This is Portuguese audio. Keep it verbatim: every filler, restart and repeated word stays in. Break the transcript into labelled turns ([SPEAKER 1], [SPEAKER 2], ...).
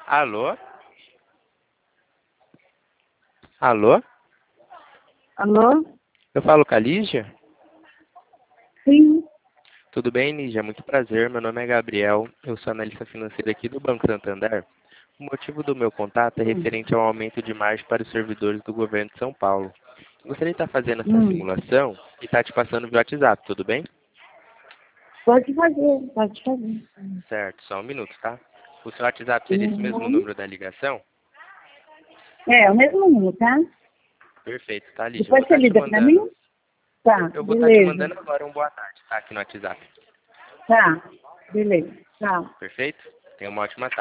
[SPEAKER 1] Alô? Alô?
[SPEAKER 2] Alô?
[SPEAKER 1] Eu falo com a Lígia?
[SPEAKER 2] Sim.
[SPEAKER 1] Tudo bem, Lígia? Muito prazer. Meu nome é Gabriel. Eu sou analista financeiro aqui do Banco Santander. O motivo do meu contato é referente ao aumento de margem para os servidores do governo de São Paulo. Gostaria de estar fazendo essa
[SPEAKER 2] Hum.
[SPEAKER 1] simulação e estar te passando via WhatsApp, tudo bem?
[SPEAKER 2] Pode fazer, pode fazer.
[SPEAKER 1] Certo, só um minuto, tá? O seu WhatsApp seria esse mesmo
[SPEAKER 2] Uhum.
[SPEAKER 1] número da ligação?
[SPEAKER 2] É, o mesmo número, tá?
[SPEAKER 1] Perfeito, tá, Lígia? Eu vou
[SPEAKER 2] Depois você
[SPEAKER 1] estar te
[SPEAKER 2] liga pra mim?
[SPEAKER 1] mandando.
[SPEAKER 2] Tá,
[SPEAKER 1] Eu vou estar te
[SPEAKER 2] beleza.
[SPEAKER 1] mandando agora um boa tarde, tá? Aqui no WhatsApp.
[SPEAKER 2] Tá, beleza. Tchau.
[SPEAKER 1] Perfeito? Tenha uma ótima tarde.